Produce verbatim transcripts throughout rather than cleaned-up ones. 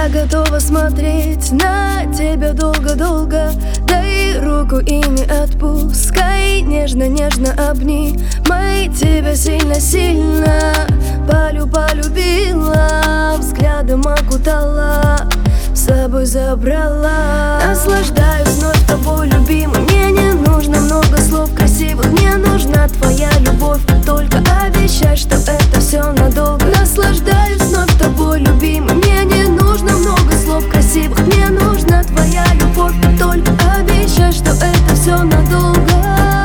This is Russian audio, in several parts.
Я готова смотреть на тебя долго-долго. Дай руку и не отпускай, нежно-нежно обнимай тебя сильно-сильно. Полю полюбила, взглядом окутала, с собой забрала. Наслаждаюсь вновь тобой, любимый. Мне не нужно много слов красивых, мне нужна твоя любовь. Только обещай, что это все надолго. Наслаждаюсь вновь тобой, любимый. Мне не нужно много слов красивых, мне нужна твоя любовь. Только обещай, что это все надолго.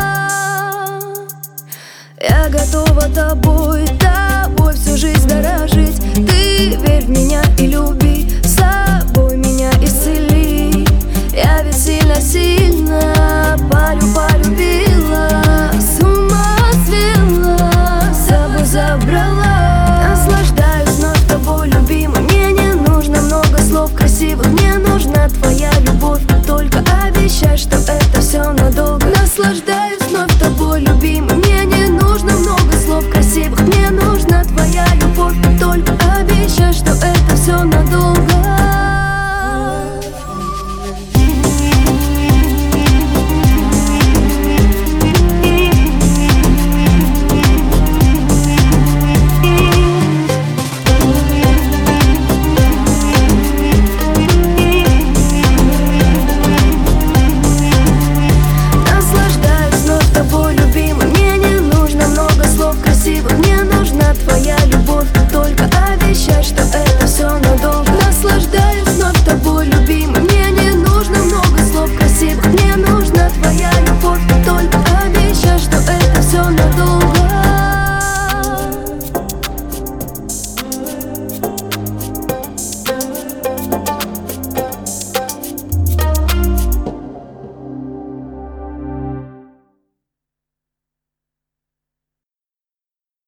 Я готова тобой, тобой всю жизнь дорожить. Ты верь в меня и люби, собой меня исцели. Я ведь сильно-сильно полю полюбила, с ума свела, с собой забрала. Наслаждаюсь вновь тобой, любимый. Мне не нужно много слов красивых, мне нужна твоя любовь. Только обещай, что это все надолго. Наслаждаюсь